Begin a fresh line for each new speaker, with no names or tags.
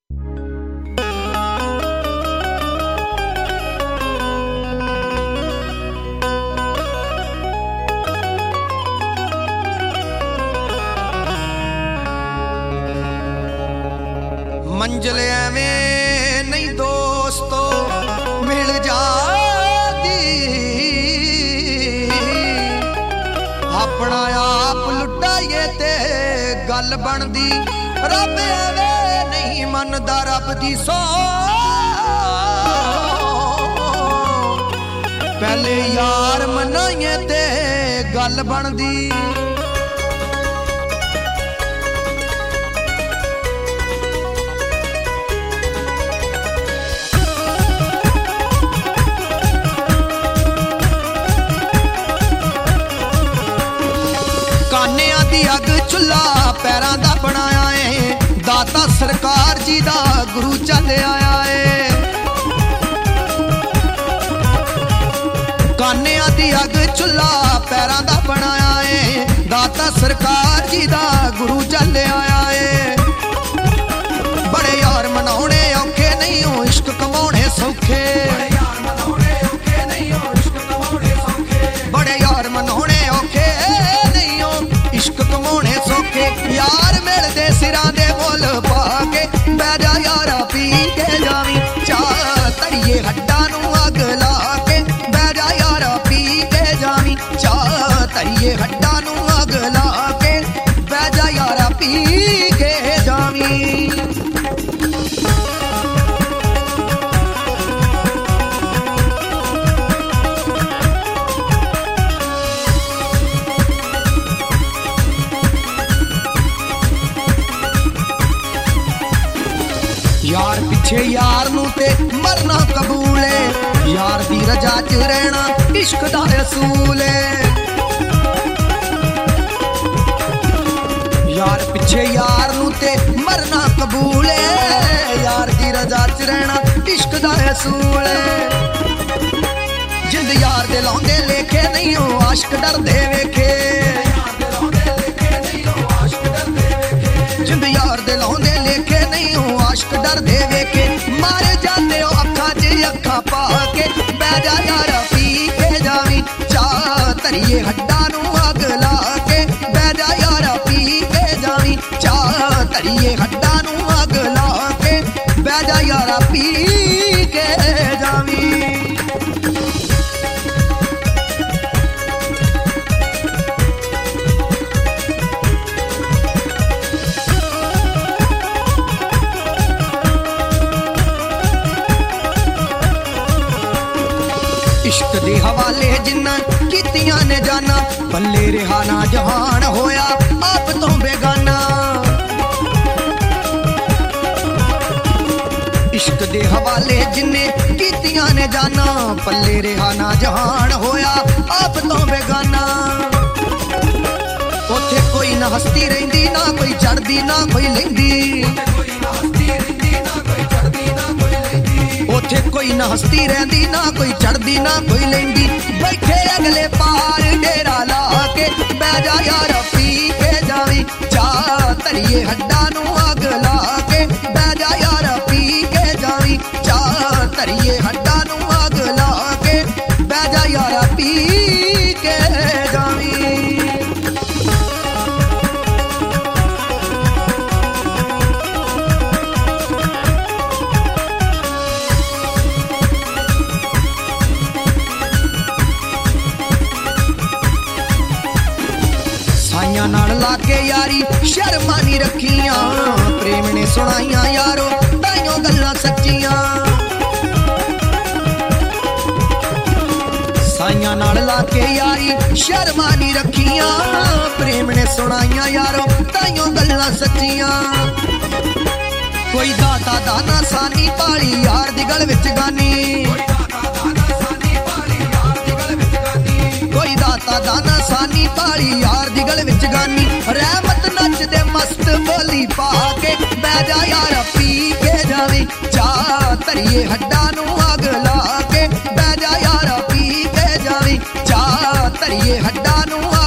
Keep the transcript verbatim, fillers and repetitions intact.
मंजिल एवें नहीं दोस्तों मिल जाती, अपना आप लुटाइए ते गल बनदी। रब एवें नहीं मनदा रब दी सौ, पहले यार मनाइए ते गल बनदी। अग चुल्हा पैरां दा बनाया है, दाता सरकार जी दा गुरु चल आया है। कान्या दी अग चुल्हा पैरां दा बनाया है, दाता सरकार जी दा गुरु चल आया है। बड़े यार मनाने औखे नहीं हो, इश्क कमाने सौखे। बड़े यार मनाने औखे नहीं हो, इश्क कमाने इश्क कमाने सौखे। यार मिलदे सिरां दे मुल पाके, बह जा यारा पी के जावी चाह तड़िए हड्डां नूं अग ला के। बह जा यारा पी के जावी चाह तड़िए हड्डां नूं अग ला के। बह जा यारा पी के जावी। यार पिछे यार नू ते मरना कबूल है, यार दी रजा च रहना इश्क दा रसूल है। यार पिछे यार नू ते मरना कबूल है, यार दी रजा च रहना इश्क दा रसूल है। जिंद यार दे लाउंदे लेखे नहीं हो, आशिक डरदे वेखे। जिंद यार दे लाउंदे लेखे नहीं हो, आशिक डरदे वेखे। मारे जाते हो अखा च अखा पा के, बह जा यारा पी के जावी चाह तड़िए हड्डां नूं अग ला के। बह जा यारा पी के जावी चाह तड़िए हड्डां नूं अग ला के। बह जा यारा पी के जावी। इश्क दे हवाले जिन्ना कीतियां ने जाना, पल्ले रिहा ना जहान होया आप तो बेगाना। इश्क दे हवाले जिन्ने कीतियां ने जाना, पल्ले रिहा ना जहान होया आप तो बेगाना। उथे कोई ना हस्ती रहिंदी, ना कोई चढ़दी ना कोई लैंदी। उथे कोई ना हस्ती रहंदी, ना कोई चढ़दी ना कोई लैंदी। बैठे अगले पार डेरा ला के, बह जा यारा पी के जावी चाह तड़िए हड्डां नूं अग ला के। बह जा यारा पी के जावी चाह तड़िए हड्डां नूं अग ला के। बह जा यारा पी के जावी। नाल लाके यारी शर्मा नी रखियां, प्रेम ने सुनाइयां यारो ताइयों गल्लां सच्चियां। साइयां नाल लाके यारी शर्मा नी रखियां, प्रेम ने सुनाइयां यारो ताइयों गल्लां सच्चियां। कोई दाता दाना सानी पाली यार दी गल विच गानी। कोई दाता दाना सानी पाली यार दी गल विच गानी। रहमत नच दे मस्त बोली पा के, बह जा यारा पी के जावी चाह तड़िए हड्डां नूं अग ला के। बह जा यारा पी के जावी चाह तड़िए हड्डां नूं